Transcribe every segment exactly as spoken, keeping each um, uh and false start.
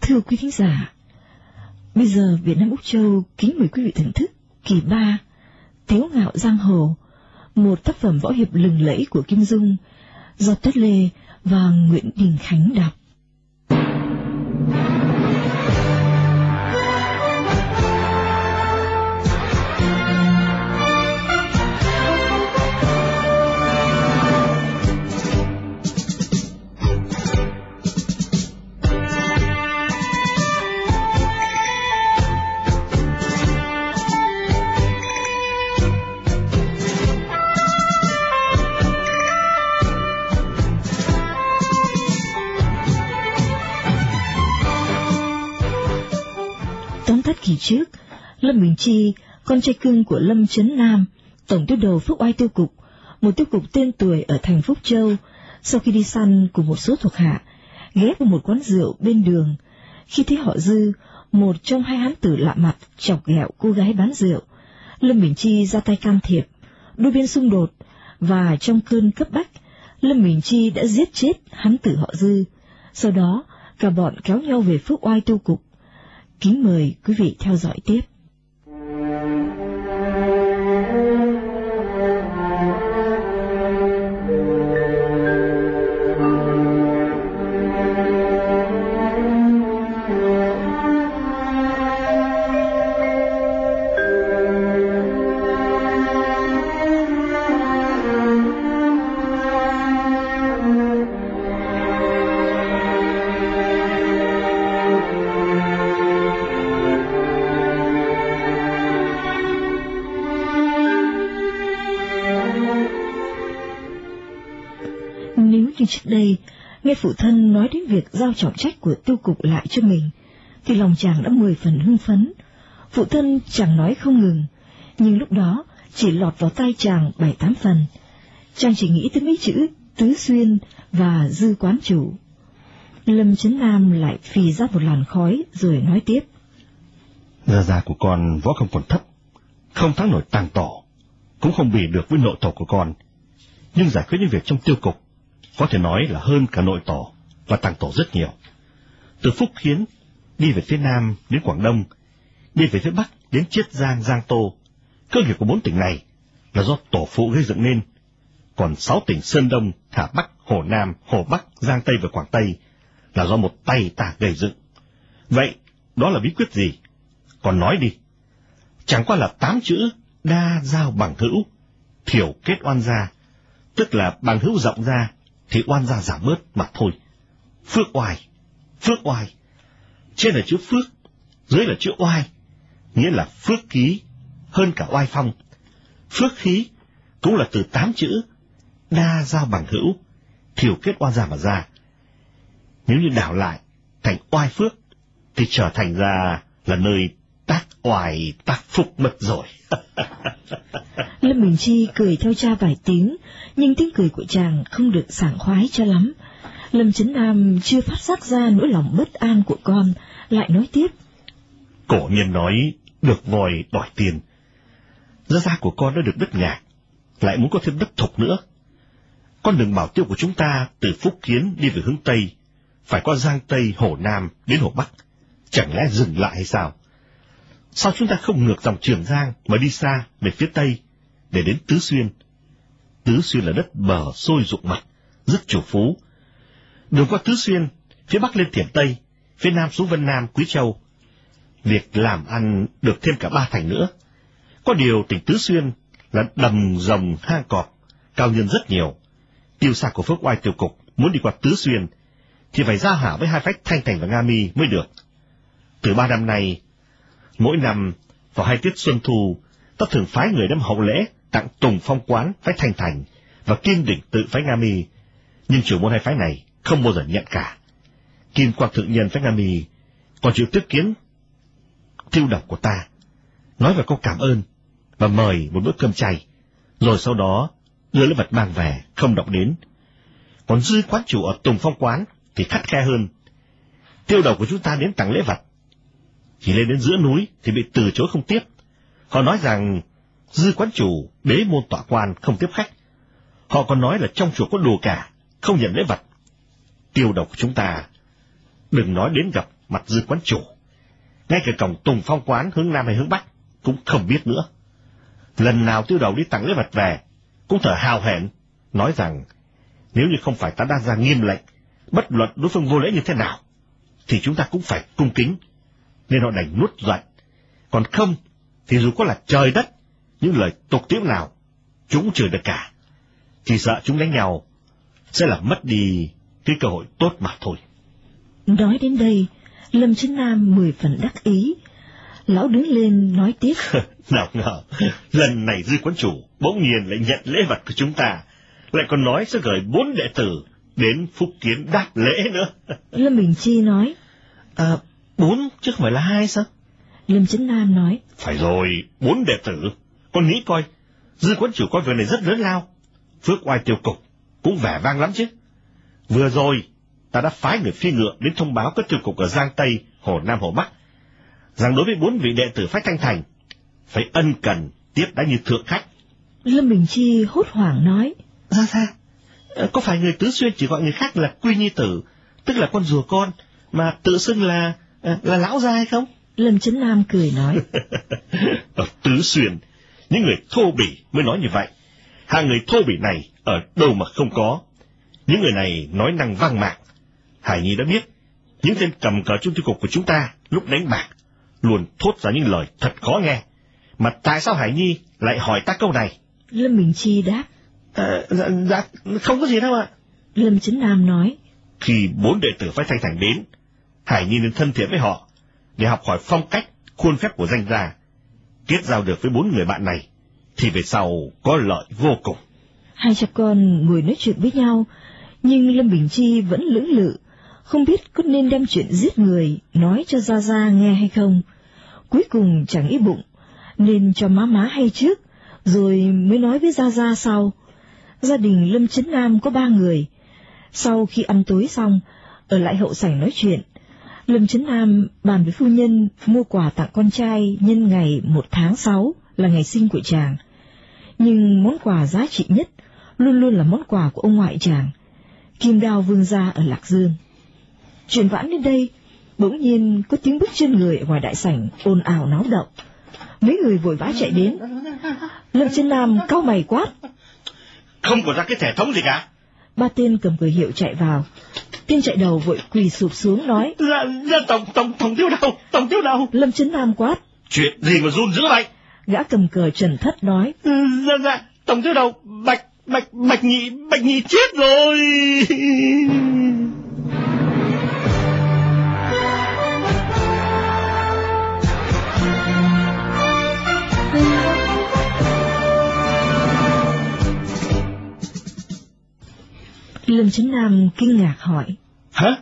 Thưa quý thính giả, bây giờ Việt Nam Úc Châu kính mời quý vị thưởng thức kỳ ba Tiếu Ngạo Giang Hồ, một tác phẩm võ hiệp lừng lẫy của Kim Dung do Tất Lê và Nguyễn Đình Khánh đọc. Kỳ trước, Lâm Bình Chi, con trai cưng của Lâm Chấn Nam, tổng tiêu đầu Phước Oai tiêu cục, một tiêu cục tên tuổi ở thành Phúc Châu, sau khi đi săn cùng một số thuộc hạ, ghé vào một quán rượu bên đường. Khi thấy họ Dư, một trong hai hán tử lạ mặt chọc ghẹo cô gái bán rượu, Lâm Bình Chi ra tay can thiệp, đôi bên xung đột, và trong cơn cấp bách, Lâm Bình Chi đã giết chết hán tử họ Dư. Sau đó, cả bọn kéo nhau về Phước Oai tiêu cục. Kính mời quý vị theo dõi tiếp. Trước đây, nghe phụ thân nói đến việc giao trọng trách của tiêu cục lại cho mình, thì lòng chàng đã mười phần hưng phấn. Phụ thân chàng nói không ngừng, nhưng lúc đó chỉ lọt vào tay chàng bảy tám phần. Chàng chỉ nghĩ tới mấy chữ Tứ Xuyên và Dư quán chủ. Lâm Chấn Nam lại phì ra một làn khói rồi nói tiếp. Gia gia của con võ công còn thấp, không thắng nổi Tàng Tổ, cũng không bì được với nội tổ của con, nhưng giải quyết những việc trong tiêu cục có thể nói là hơn cả nội tổ và Tàng Tổ rất nhiều. Từ Phúc Kiến đi về phía Nam đến Quảng Đông, đi về phía Bắc đến Chiết Giang, Giang Tô, cơ nghiệp của bốn tỉnh này là do tổ phụ gây dựng nên, còn sáu tỉnh Sơn Đông, Hà Bắc, Hồ Nam, Hồ Bắc, Giang Tây và Quảng Tây là do một tay ta gây dựng. Vậy đó là bí quyết gì? Còn nói đi. Chẳng qua là tám chữ đa giao bằng hữu, thiểu kết oan gia, tức là bằng hữu rộng ra thì oan gia giảm bớt mà thôi. Phước oai, phước oai, trên là chữ phước, dưới là chữ oai, nghĩa là phước khí hơn cả oai phong. Phước khí cũng là từ tám chữ đa giao bằng hữu, thiểu kết oan gia mà ra. Nếu như đảo lại thành oai phước thì trở thành ra là nơi tác oai tác phúc mất rồi. Lâm Bình Chi cười theo cha vài tiếng, nhưng tiếng cười của chàng không được sảng khoái cho lắm. Lâm Chấn Nam chưa phát giác ra nỗi lòng bất an của con, lại nói tiếp. Cổ nhân nói được vòi đòi tiền. Gia gia của con đã được đất nhạc, lại muốn có thêm đất thục nữa. Con đường bảo tiêu của chúng ta từ Phúc Kiến đi về hướng Tây, phải qua Giang Tây, Hồ Nam đến Hồ Bắc, chẳng lẽ dừng lại hay sao? Sao chúng ta không ngược dòng Trường Giang mà đi xa về phía Tây để đến Tứ Xuyên? Tứ Xuyên là đất bờ sôi rụng mặt, rất chủ phú. Đường qua Tứ Xuyên, phía Bắc lên Thiểm Tây, phía Nam xuống Vân Nam, Quý Châu. Việc làm ăn được thêm cả ba thành nữa. Có điều tỉnh Tứ Xuyên là đầm rồng hang cọp, cao nhân rất nhiều. Tiêu xa của Phước Oai tiêu cục muốn đi qua Tứ Xuyên thì phải giao hảo với hai phách Thanh Thành và Nga Mi mới được. Từ ba năm nay, mỗi năm vào hai tiết xuân thu, ta thường phái người đem hậu lễ tặng Tùng Phong Quán phái Thanh Thành và Kim Đỉnh Tự phái Nga Mi, nhưng chủ môn hai phái này không bao giờ nhận cả. Kim Quang Thượng Nhân phái Nga Mi còn chịu tiếp kiến tiêu độc của ta, nói về câu cảm ơn và mời một bữa cơm chay, rồi sau đó đưa lễ vật mang về, không động đến. Còn Dư quán chủ ở Tùng Phong Quán thì khắt khe hơn. Tiêu đầu của chúng ta đến tặng lễ vật, chỉ lên đến giữa núi thì bị từ chối không tiếp. Họ nói rằng Dư quán chủ bế môn tọa quan, không tiếp khách. Họ còn nói là trong chùa có đồ cả, không nhận lễ vật. Tiêu độc của chúng ta đừng nói đến gặp mặt Dư quán chủ. Ngay cả cổng Tùng Phong quán hướng Nam hay hướng Bắc cũng không biết nữa. Lần nào Tiêu Đầu đi tặng lễ vật về, cũng thở hào hển, nói rằng nếu như không phải ta đang ra nghiêm lệnh, bất luận đối phương vô lễ như thế nào, thì chúng ta cũng phải cung kính, nên họ đành nuốt giận. Còn không, thì dù có là trời đất, những lời tục tiễu nào, chúng cũng chửi được cả. Chỉ sợ chúng đánh nhau sẽ là mất đi cái cơ hội tốt mà thôi. Nói đến đây, Lâm Chấn Nam mười phần đắc ý. Lão đứng lên nói tiếp. Nào ngờ, lần này Dư quán chủ bỗng nhiên lại nhận lễ vật của chúng ta, lại còn nói sẽ gửi bốn đệ tử đến Phúc Kiến đáp lễ nữa. Lâm Bình Chi nói. À, bốn chứ không phải là hai sao? Lâm Chấn Nam nói. Phải rồi, bốn đệ tử. Con nghĩ coi, Dư quán chủ coi việc này rất lớn lao. Phước oai tiêu cục cũng vẻ vang lắm chứ. Vừa rồi, ta đã phái người phi ngựa đến thông báo các tiêu cục ở Giang Tây, Hồ Nam, Hồ Bắc, rằng đối với bốn vị đệ tử phái Thanh Thành, phải ân cần tiếp đãi như thượng khách. Lâm Bình Chi hốt hoảng nói. Ra ra, có phải người Tứ Xuyên chỉ gọi người khác là Quy Nhi Tử, tức là con rùa con, mà tự xưng là là lão gia hay không? Lâm Chấn Nam cười nói. Ở Tứ Xuyên, những người thô bỉ mới nói như vậy. Hạng người thô bỉ này ở đâu mà không có. Những người này nói năng vang mạc. Hải Nhi đã biết, những tên cầm cờ trong tiêu cục của chúng ta lúc đánh bạc luôn thốt ra những lời thật khó nghe. Mà tại sao Hải Nhi lại hỏi ta câu này? Lâm Bình Chi đáp. À, dạ, dạ, không có gì đâu ạ. Lâm Chấn Nam nói. Khi bốn đệ tử phái Thanh Thành đến, Hải Nhi nên thân thiện với họ, để học hỏi phong cách, khuôn phép của danh gia. Kết giao được với bốn người bạn này, thì về sau có lợi vô cùng. Hai cha con ngồi nói chuyện với nhau, nhưng Lâm Bình Chi vẫn lưỡng lự, không biết có nên đem chuyện giết người nói cho Gia Gia nghe hay không. Cuối cùng chẳng nghĩ bụng, nên cho má má hay trước, rồi mới nói với Gia Gia sau. Gia đình Lâm Chấn Nam có ba người. Sau khi ăn tối xong, ở lại hậu sảnh nói chuyện, Lâm Chấn Nam bàn với phu nhân mua quà tặng con trai nhân ngày một tháng sáu là ngày sinh của chàng. Nhưng món quà giá trị nhất luôn luôn là món quà của ông ngoại chàng, Kim Đao Vương gia ở Lạc Dương. Chuyện vãn đến đây, bỗng nhiên có tiếng bước chân người ở ngoài đại sảnh ồn ào náo động. Mấy người vội vã chạy đến. Lâm Chấn Nam cau mày quát. Không có ra cái thể thống gì cả. Ba tên cầm cờ hiệu chạy vào. Tên chạy đầu vội quỳ sụp xuống nói. Dạ, dạ, tổng, tổng, tổng tiêu đầu, tổng tiêu đầu. Lâm Chấn Nam quát. Chuyện gì mà run dữ vậy? Gã cầm cờ Trần Thất nói. Dạ, dạ, tổng tiêu đầu, bạch, bạch, bạch nhị, bạch nhị chết rồi. Lâm Chấn Nam kinh ngạc hỏi. Hả?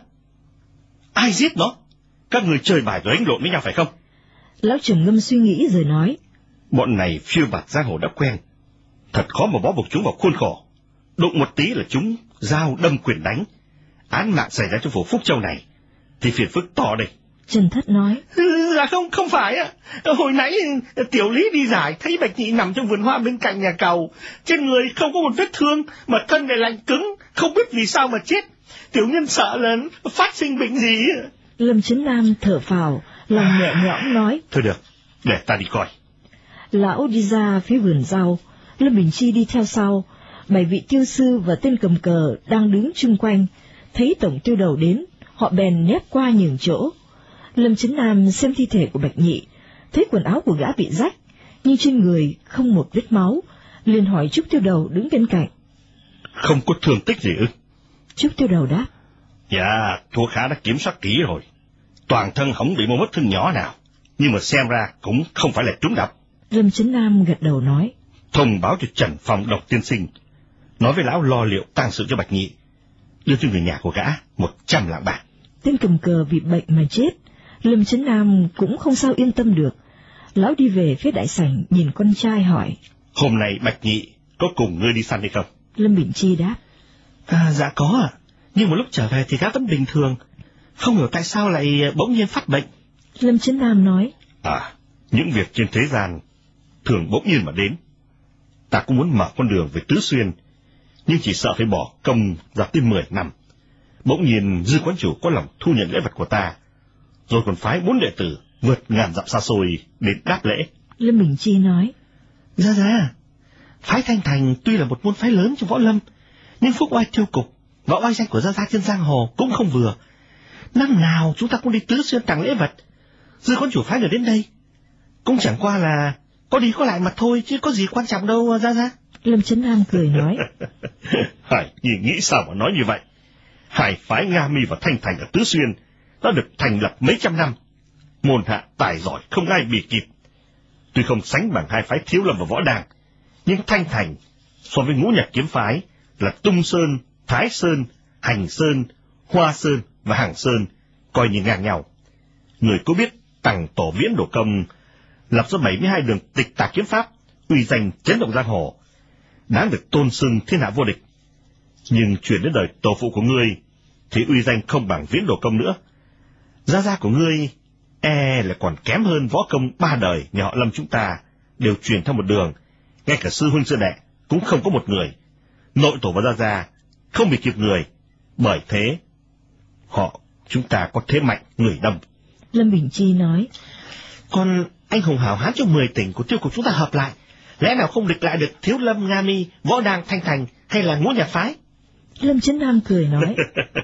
Ai giết nó? Các người chơi bài rồi đánh lộn với nhau phải không? Lão trầm ngâm suy nghĩ rồi nói. Bọn này phiêu bạt giang hồ đã quen, thật khó mà bó buộc chúng vào khuôn khổ. Đụng một tí là chúng dao đâm quyền đánh. Án mạng xảy ra trong phủ Phúc Châu này thì phiền phức to đây. Trần Thất nói. Dạ không, không phải ạ. Hồi nãy tiểu lý đi giải thấy bạch nhị nằm trong vườn hoa bên cạnh nhà cầu, trên người không có một vết thương mà thân lại lạnh cứng, không biết vì sao mà chết. Tiểu nhân sợ là phát sinh bệnh gì. Lâm Chấn Nam thở phào, lòng nhẹ nhõm nói. Thôi được, để ta đi coi. Lão đi ra phía vườn rau, Lâm Bình Chi đi theo sau. Bảy vị tiêu sư và tên cầm cờ đang đứng chung quanh, thấy tổng tiêu đầu đến, họ bèn nép qua nhường chỗ. Lâm Chấn Nam xem thi thể của bạch nhị, thấy quần áo của gã bị rách, nhưng trên người không một vết máu, liền hỏi Trúc Tiêu Đầu đứng bên cạnh. Không có thương tích gì ư? Trúc Tiêu Đầu đáp. Dạ, thuộc hạ đã kiểm soát kỹ rồi, toàn thân không bị một vết thương nhỏ nào, nhưng mà xem ra cũng không phải là trúng độc. Lâm Chấn Nam gật đầu nói. Thông báo cho Trần Phong Độc tiên sinh, nói với lão lo liệu tang sự cho bạch nhị, đưa cho người nhà của gã một trăm lạng bạc. Tên cầm cờ bị bệnh mà chết, Lâm Chấn Nam cũng không sao yên tâm được. Lão đi về phía đại sảnh nhìn con trai hỏi. Hôm nay bạch nhị có cùng ngươi đi săn hay không? Lâm Bình Chi đáp. À, dạ có ạ, nhưng một lúc trở về thì gã vẫn bình thường, không hiểu tại sao lại bỗng nhiên phát bệnh. Lâm Chấn Nam nói. À, những việc trên thế gian thường bỗng nhiên mà đến. Ta cũng muốn mở con đường về Tứ Xuyên, nhưng chỉ sợ phải bỏ công ra tới mười năm. Bỗng nhiên Dư quán chủ có lòng thu nhận lễ vật của ta, rồi còn phái bốn đệ tử vượt ngàn dặm xa xôi đến đáp lễ. Lâm Bình Chi nói: Ra ra, phái Thanh Thành tuy là một môn phái lớn trong võ lâm, nhưng phúc oai tiêu cục và oai danh của Gia Gia trên giang hồ cũng không vừa. Năm nào chúng ta cũng đi tứ xuyên tặng lễ vật, giờ con chủ phái người đến đây cũng chẳng qua là có đi có lại mà thôi, chứ có gì quan trọng đâu Gia Gia. Lâm Chấn Nam cười nói: Hải Nhi nghĩ sao mà nói như vậy? Hải phái Nga Mi và Thanh Thành ở Tứ Xuyên đã được thành lập mấy trăm năm, môn hạ tài giỏi không ai bì kịp. Tuy không sánh bằng hai phái Thiếu Lâm và Võ Đàng, nhưng Thanh Thành so với Ngũ Nhạc kiếm phái là Tung Sơn, Thái Sơn, Hành Sơn, Hoa Sơn và Hàng Sơn coi như ngang nhau. Người có biết Tằng Tổ Viễn Đổ Công lập ra bảy mươi hai đường tịch tà kiếm pháp, uy danh chấn động giang hồ, đáng được tôn xưng thiên hạ vô địch. Nhưng chuyển đến đời tổ phụ của ngươi thì uy danh không bằng Viễn Đổ Công nữa. Gia gia của ngươi e là còn kém hơn võ công ba đời nhà họ Lâm chúng ta, đều truyền theo một đường, ngay cả sư huynh sư đệ cũng không có một người. Nội tổ và gia gia không bị kịp người, bởi thế họ chúng ta có thế mạnh người đông. Lâm Bình Chi nói: Còn anh hùng hảo hán trong mười tỉnh của tiêu cục chúng ta hợp lại, lẽ nào không địch lại được Thiếu Lâm, Nga Mi, Võ Đàng, Thanh Thành hay là Ngũ Nhạc phái? Lâm Chấn Nam cười nói: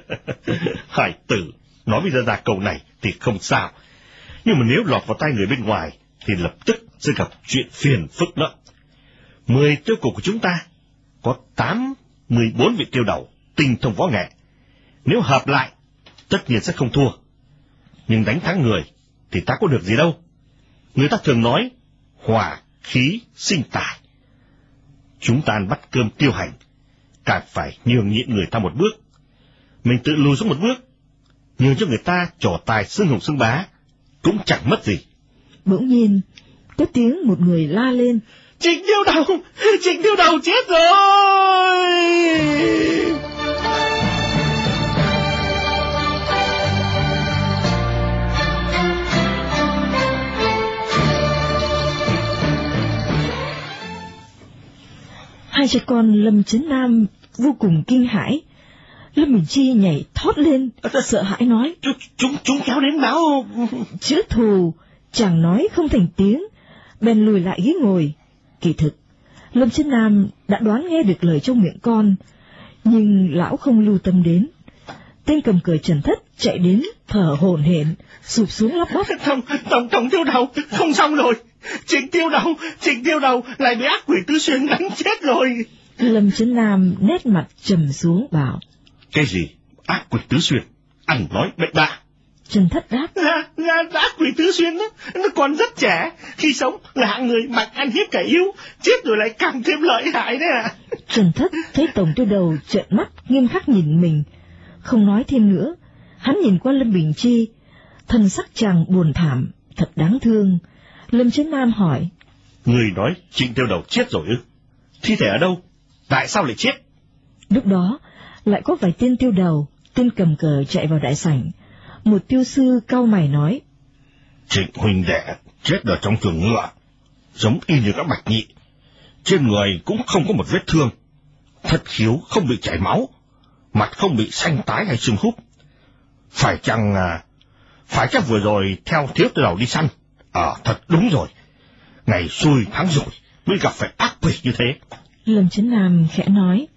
Hải tử nói với gia gia câu này thì không sao, nhưng mà nếu lọt vào tay người bên ngoài thì lập tức sẽ gặp chuyện phiền phức đó. Mười tiêu cục của chúng ta có tám, mười bốn vị tiêu đầu tinh thông võ nghệ, nếu hợp lại tất nhiên sẽ không thua. Nhưng đánh thắng người thì ta có được gì đâu. Người ta thường nói hỏa khí sinh tài. Chúng ta ăn bắt cơm tiêu hành, càng phải nhường nhịn người ta một bước. Mình tự lùi xuống một bước, nhường cho người ta trổ tài xưng hùng xưng bá, cũng chẳng mất gì. Bỗng nhiên có tiếng một người la lên: Trịnh Tiêu Đầu, Trịnh Tiêu Đầu chết rồi! Hai cha con Lâm Chấn Nam vô cùng kinh hãi. Lâm Bình Chi nhảy thót lên, sợ hãi nói: Chúng chúng chúng kéo đến báo. Chữ thù chàng nói không thành tiếng, bèn lùi lại ghế ngồi. Kỳ thực Lâm Chấn Nam đã đoán nghe được lời trong miệng con, nhưng lão không lưu tâm đến. Tên cầm cờ Trần Thất chạy đến thở hổn hển, sụp xuống lắp bắp: Tổng tổng tổng Tiêu Đầu không xong rồi, Trịnh Tiêu Đầu, Trịnh Tiêu Đầu lại bị ác quỷ Tứ Xuyên đánh chết rồi. Lâm Chấn Nam nét mặt trầm xuống bảo: Cái gì ác quỷ Tứ Xuyên? Ăn nói bậy bạ. Trần Thất đáp: Là, là ác quỷ Tứ Xuyên đó, nó còn rất trẻ, khi sống là hạng người mạnh ăn hiếp kẻ yếu, chết rồi lại càng thêm lợi hại đấy à. Trần Thất thấy Tổng Tiêu Đầu trợn mắt nghiêm khắc nhìn mình, không nói thêm nữa. Hắn nhìn qua Lâm Bình Chi, thân sắc chàng buồn thảm, thật đáng thương. Lâm Chấn Nam hỏi: Người nói Trịnh Tiêu Đầu chết rồi ư? Thi thể ở đâu? Tại sao lại chết? Lúc đó lại có vài tên tiêu đầu, tên cầm cờ chạy vào đại sảnh. Một tiêu sư cau mày nói: Trịnh huynh đệ chết ở trong chuồng ngựa, giống y như các bạch nhị, trên người cũng không có một vết thương, thất khiếu không bị chảy máu, mặt không bị xanh tái hay sưng húp. Phải chăng à, phải chăng vừa rồi theo Thiếu Tiêu Đầu đi săn? Ờ, à, thật đúng rồi, ngày xui tháng rồi mới gặp phải ác quỷ như thế. Lâm Chấn Nam khẽ nói: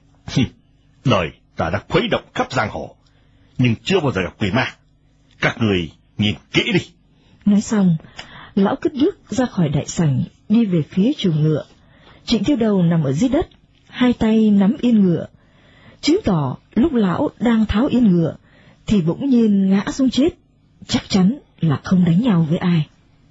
Đời ta đã khuấy động khắp giang hồ, nhưng chưa bao giờ gặp quỷ ma. Các người nhìn kỹ đi. Nói xong, lão cất bước ra khỏi đại sảnh, đi về phía chuồng ngựa. Trịnh Tiêu Đầu nằm ở dưới đất, hai tay nắm yên ngựa, chứng tỏ lúc lão đang tháo yên ngựa thì bỗng nhiên ngã xuống chết, chắc chắn là không đánh nhau với ai.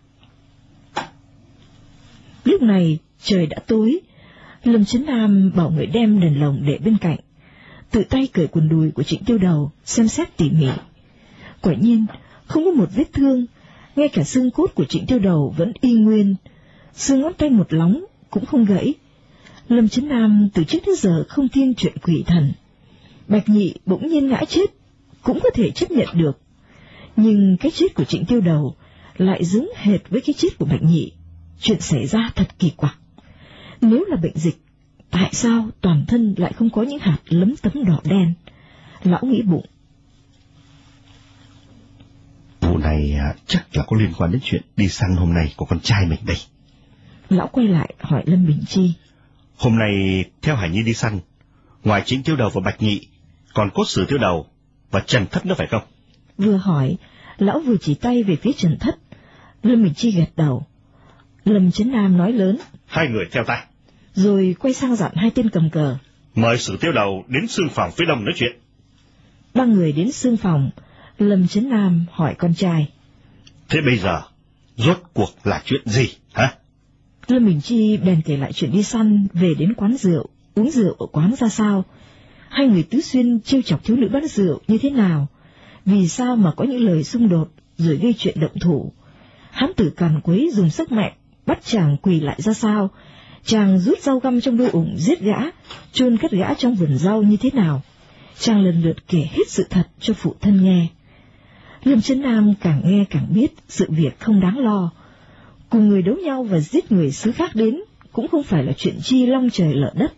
Lúc này trời đã tối. Lâm Chấn Nam bảo người đem đèn lồng để bên cạnh, tự tay cởi quần đùi của Trịnh Tiêu Đầu xem xét tỉ mỉ. Quả nhiên không có một vết thương, ngay cả xương cốt của Trịnh Tiêu Đầu vẫn y nguyên, xương ngón tay một lóng cũng không gãy. Lâm Chấn Nam từ trước đến giờ không tin chuyện quỷ thần. Bạch Nhị bỗng nhiên ngã chết cũng có thể chấp nhận được, nhưng cái chết của Trịnh Tiêu Đầu lại giống hệt với cái chết của Bạch Nhị. Chuyện xảy ra thật kỳ quặc. Nếu là bệnh dịch, tại sao toàn thân lại không có những hạt lấm tấm đỏ đen? Lão nghĩ bụng. Vụ này này à, chắc là có liên quan đến chuyện đi săn hôm nay của con trai mình đây. Lão quay lại hỏi Lâm Bình Chi. Hôm nay theo Hải Nhi đi săn, ngoài Trịnh Tiêu Đầu và Bạch Nhị, còn Cốt Sử Tiêu Đầu và Trần Thất nữa phải không? Vừa hỏi, lão vừa chỉ tay về phía Trần Thất. Lâm Bình Chi gật đầu. Lâm Chấn Nam nói lớn. Hai người theo ta. Rồi quay sang dặn hai tên cầm cờ. Mời Sử Tiêu Đầu đến xương phòng phía đông nói chuyện. Ba người đến xương phòng, Lâm Chấn Nam hỏi con trai. Thế bây giờ, rốt cuộc là chuyện gì, hả? Lâm Bình Chi bèn kể lại chuyện đi săn về đến quán rượu, uống rượu ở quán ra sao. Hai người tứ xuyên trêu chọc thiếu nữ bán rượu như thế nào, vì sao mà có những lời xung đột rồi gây chuyện động thủ. Hán tử càn quấy dùng sức mạnh bắt chàng quỳ lại ra sao, chàng rút dao găm trong đôi ủng giết gã, chôn cất gã trong vườn rau như thế nào. Chàng lần lượt kể hết sự thật cho phụ thân nghe. Lâm Chấn Nam càng nghe càng biết sự việc không đáng lo. Cùng người đấu nhau và giết người xứ khác đến cũng không phải là chuyện chi long trời lở đất.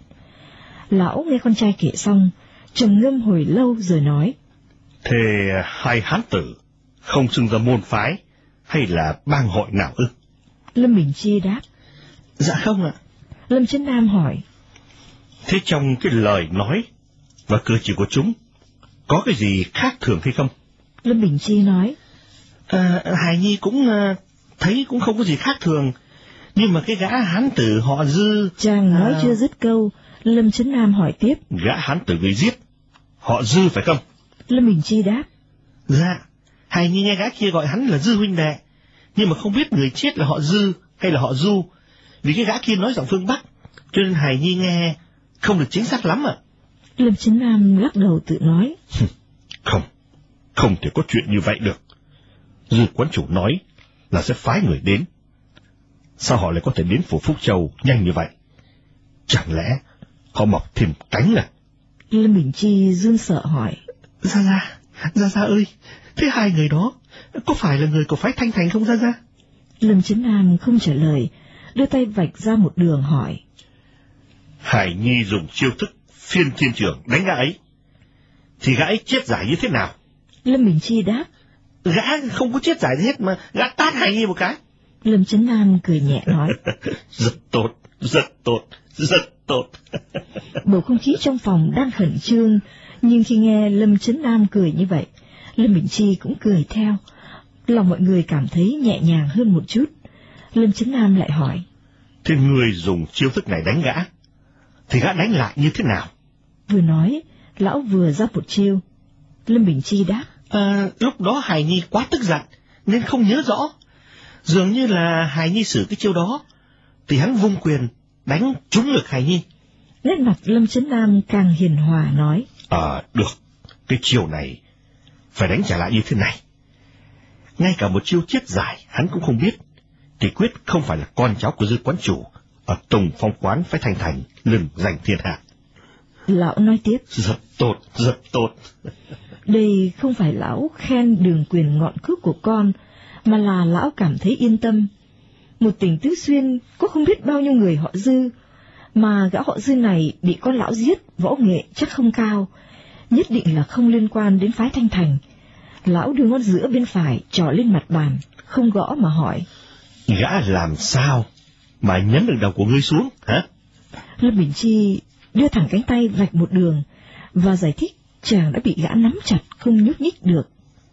Lão nghe con trai kể xong, trầm ngâm hồi lâu rồi nói. Thế hai hán tử không xưng ra môn phái hay là bang hội nào ư? Lâm Bình Chi đáp. Dạ không ạ. Lâm Chấn Nam hỏi. Thế trong cái lời nói và cử chỉ của chúng có cái gì khác thường hay không? Lâm Bình Chi nói. À, Hải Nhi cũng uh, thấy cũng không có gì khác thường, nhưng mà cái gã hán tử họ Dư... Chàng nói à... chưa dứt câu, Lâm Chấn Nam hỏi tiếp. Gã hán tử người giết họ Dư phải không? Lâm Bình Chi đáp. Dạ, Hải Nhi nghe gã kia gọi hắn là Dư huynh đệ, nhưng mà không biết người chết là họ Dư hay là họ Du, vì cái gã kia nói giọng phương Bắc, cho nên Hải Nhi nghe không được chính xác lắm ạ. Lâm Chấn Nam lắc đầu tự nói. Không, không thể có chuyện như vậy được. Dư quán chủ nói là sẽ phái người đến. Sao họ lại có thể đến phủ Phúc Châu nhanh như vậy? Chẳng lẽ họ mọc thêm cánh à? Lâm Bình Chi run sợ hỏi. Gia Gia, Gia Gia ơi, thế hai người đó có phải là người của phái Thanh Thành không Gia Gia? Lâm Chấn Nam không trả lời, đưa tay vạch ra một đường hỏi. Hải Nhi dùng chiêu thức phiên thiên trưởng đánh gã ấy, thì gã ấy chết giải như thế nào? Lâm Bình Chi đáp. Gã không có chết giải gì hết mà gã tát Hải Nhi một cái. Lâm Chấn Nam cười nhẹ nói. Rất tốt, rất tốt, rất tốt. Bầu không khí trong phòng đang khẩn trương, nhưng khi nghe Lâm Chấn Nam cười như vậy, Lâm Bình Chi cũng cười theo. Lòng mọi người cảm thấy nhẹ nhàng hơn một chút. Lâm Chấn Nam lại hỏi. Thế người dùng chiêu thức này đánh gã, thì gã đánh lại như thế nào? Vừa nói, lão vừa ra một chiêu. Lâm Bình Chi đáp. À, lúc đó Hải Nhi quá tức giận nên không nhớ rõ. Dường như là Hải Nhi xử cái chiêu đó, thì hắn vung quyền đánh trúng ngực Hải Nhi. Nét mặt Lâm Chấn Nam càng hiền hòa nói. À, được, cái chiêu này phải đánh trả lại như thế này. Ngay cả một chiêu chết giải hắn cũng không biết, thì quyết không phải là con cháu của Dư quán chủ ở Tùng Phong quán phái Thanh Thành lừng giành thiên hạ. Lão nói tiếp. Rất tốt, rất tốt. Đây không phải lão khen đường quyền ngọn cước của con, mà là lão cảm thấy yên tâm. Một tỉnh Tứ Xuyên có không biết bao nhiêu người họ Dư, mà gã họ Dư này bị con lão giết, võ nghệ chắc không cao, nhất định là không liên quan đến phái Thanh Thành. Lão đưa ngón giữa bên phải trỏ lên mặt bàn, không gõ mà hỏi. Gã làm sao mà nhấn được đầu của ngươi xuống, hả? Lâm Bình Chi đưa thẳng cánh tay vạch một đường, và giải thích chàng đã bị gã nắm chặt không nhúc nhích được.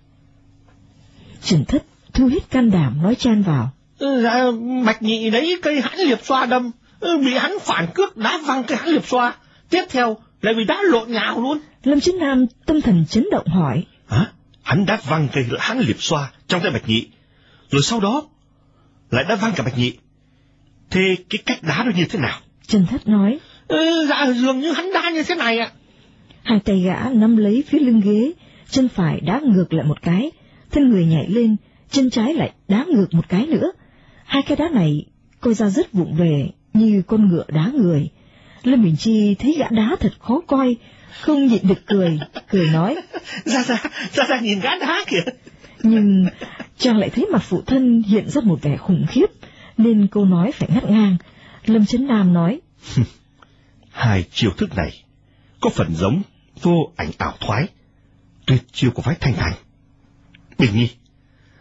Trần Thất thu hết can đảm nói chen vào. Ừ, dạ, Bạch Nhị đấy cây hãn liệp xoa đâm, ừ, bị hắn phản cước đá văng cây hãn liệp xoa, tiếp theo lại bị đá lộn nhào luôn. Lâm Chấn Nam tâm thần chấn động hỏi. Hả? Hắn đá văng cây hãn liệp xoa trong tay Bạch Nhị, rồi sau đó lại đá văng cả Bạch Nhị. Thế cái cách đá nó như thế nào? Trần Thất nói. Ừ, dạ dường như hắn đá như thế này ạ. Hai tay gã nắm lấy phía lưng ghế, chân phải đá ngược lại một cái, thân người nhảy lên, chân trái lại đá ngược một cái nữa. Hai cái đá này coi ra rất vụng về, như con ngựa đá người. Lâm Bình Chi thấy gã đá thật khó coi, không nhịn được cười, cười nói. Ra ra, ra ra nhìn gã đá kìa. Nhưng chàng lại thấy mặt phụ thân hiện ra một vẻ khủng khiếp, nên câu nói phải ngắt ngang. Lâm Chấn Nam nói. Hai chiêu thức này có phần giống vô ảnh ảo thoái, tuyệt chiêu của phái Thanh Thành. Bình Nhi,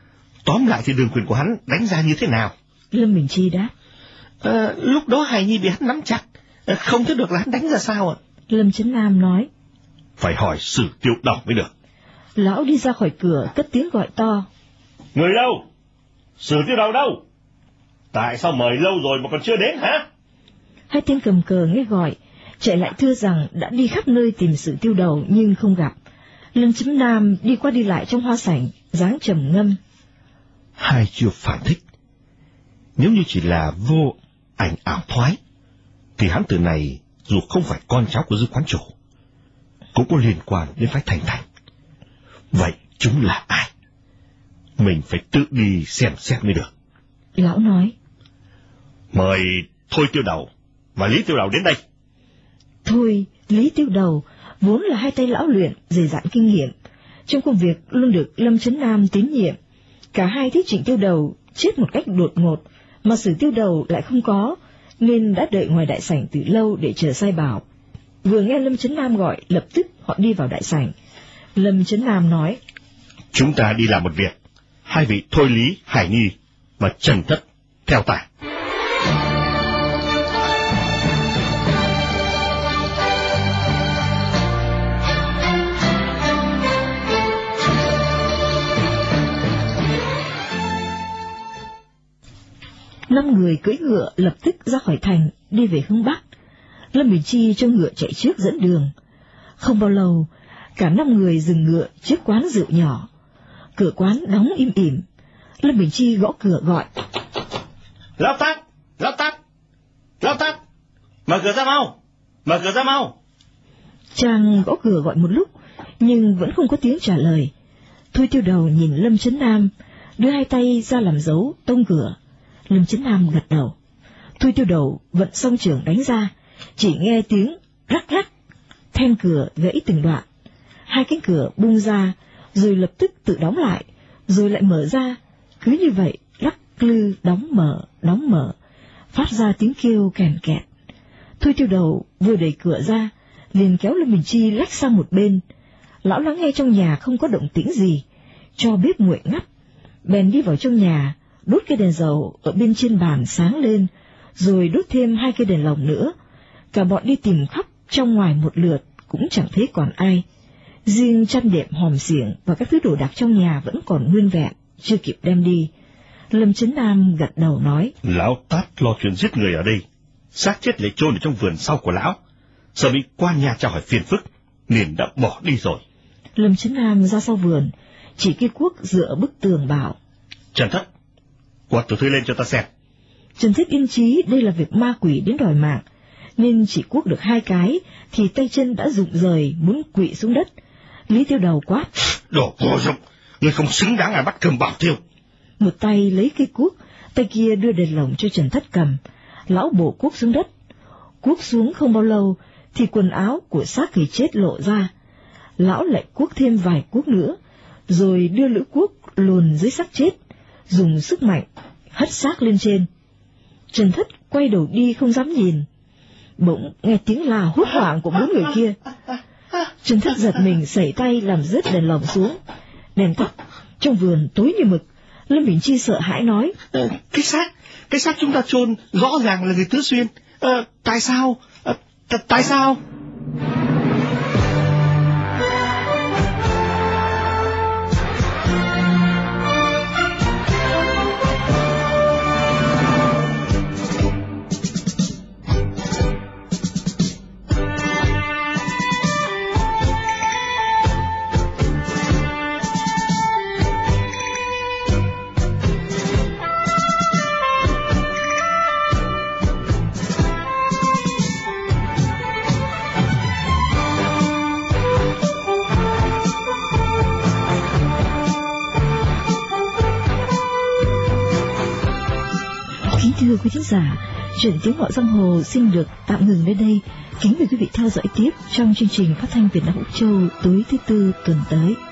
tóm lại thì đường quyền của hắn đánh ra như thế nào? Lâm Bình Chi đáp. À, lúc đó Hải Nhi bị hắn nắm chặt, không thấy được là hắn đánh ra sao ạ? Lâm Chấn Nam nói. Phải hỏi Sử Tiêu Đầu mới được. Lão đi ra khỏi cửa cất tiếng gọi to. Người đâu? Sử Tiêu Đầu đâu? Tại sao mời lâu rồi mà còn chưa đến hả? Hai tên cầm cờ nghe gọi, chạy lại thưa rằng đã đi khắp nơi tìm Sử Tiêu Đầu nhưng không gặp. Lâm Chấn Nam đi qua đi lại trong hoa sảnh, dáng trầm ngâm. Hai chiêu phản thích. Nếu như chỉ là vô ảnh ảo thoái, thì hắn từ này dù không phải con cháu của dư quán chủ, cũng có liên quan đến phái Thành Thành. Vậy chúng là ai? Mình phải tự đi xem xét mới được. Lão nói. Mời Thôi Tiêu Đầu và Lý Tiêu Đầu đến đây. Thôi, Lý Tiêu Đầu vốn là hai tay lão luyện, dày dặn kinh nghiệm, trong công việc luôn được Lâm Chấn Nam tín nhiệm. Cả hai thích Trịnh Tiêu Đầu chết một cách đột ngột, mà Sử Tiêu Đầu lại không có, nên đã đợi ngoài đại sảnh từ lâu để chờ sai bảo. Vừa nghe Lâm Chấn Nam gọi, lập tức họ đi vào đại sảnh. Lâm Chấn Nam nói. Chúng ta đi làm một việc. Hai vị Thôi Lý, Hải Nhi và Trần Thất theo ta. Năm người cưỡi ngựa lập tức ra khỏi thành, đi về hướng Bắc. Lâm Bình Chi cho ngựa chạy trước dẫn đường. Không bao lâu, cả năm người dừng ngựa trước quán rượu nhỏ. Cửa quán đóng im ỉm. Lâm Bình Chi gõ cửa gọi. Lão Tát, Lão Tát, Lão Tát, mở cửa ra mau, mở cửa ra mau. Chàng gõ cửa gọi một lúc, nhưng vẫn không có tiếng trả lời. Thôi Tiêu Đầu nhìn Lâm Chấn Nam, đưa hai tay ra làm dấu tông cửa. Lâm Chấn Nam gật đầu. Thôi Tiêu Đầu vận song trưởng đánh ra, chỉ nghe tiếng rắc rắc, then cửa gãy từng đoạn. Hai cánh cửa bung ra, rồi lập tức tự đóng lại, rồi lại mở ra, cứ như vậy lắc lư đóng mở, đóng mở, phát ra tiếng kêu kèn kẹt. Thôi Tiêu Đầu vừa đẩy cửa ra, liền kéo Lâm Bình Chi lách sang một bên. Lão lắng nghe trong nhà không có động tĩnh gì, cho bếp nguội ngắt, bèn đi vào trong nhà, đốt cái đèn dầu ở bên trên bàn sáng lên, rồi đốt thêm hai cây đèn lồng nữa. Cả bọn đi tìm khắp trong ngoài một lượt, cũng chẳng thấy còn ai. Riêng chăn đệm, hòm xiển và các thứ đồ đạc trong nhà vẫn còn nguyên vẹn, chưa kịp đem đi. Lâm Chấn Nam gật đầu nói. Lão Tát lo chuyện giết người ở đây, xác chết lại chôn ở trong vườn sau của lão, sợ bị quan nhà tra hỏi phiền phức, nên đã bỏ đi rồi. Lâm Chấn Nam ra sau vườn, chỉ cây cuốc dựa ở bức tường bảo. Trần Thất, quạt tiểu thư lên cho ta xem. Trần Thất yên chí đây là việc ma quỷ đến đòi mạng, nên chỉ cuốc được hai cái thì tay chân đã rụng rời, muốn quỵ xuống đất. Lý Tiêu Đầu quát. Đồ vô dụng, ngươi không xứng đáng là bắt cầm bảo tiêu. Một tay lấy cây cuốc, tay kia đưa đèn lồng cho Trần Thất cầm. Lão bổ cuốc xuống đất. Cuốc xuống không bao lâu thì quần áo của xác người chết lộ ra. Lão lại cuốc thêm vài cuốc nữa, rồi đưa lưỡi cuốc luồn dưới xác chết, dùng sức mạnh hất xác lên trên. Trần Thất quay đầu đi không dám nhìn. Bỗng nghe tiếng la hốt hoảng của bốn người kia. Trần Thất giật mình sẩy tay làm rớt đèn lồng xuống. Đèn tắt, trong vườn tối như mực. Lâm Bình Chi sợ hãi nói. Ờ, cái xác, cái xác chúng ta chôn rõ ràng là người Tứ Xuyên. Ờ, tại sao? Ờ, t- tại sao? Thưa quý thính giả, chuyện Tiếng Gọi Giang Hồ xin được tạm ngừng đến đây. Kính mời quý vị theo dõi tiếp trong chương trình phát thanh Việt Nam Úc Châu tối thứ tư tuần tới.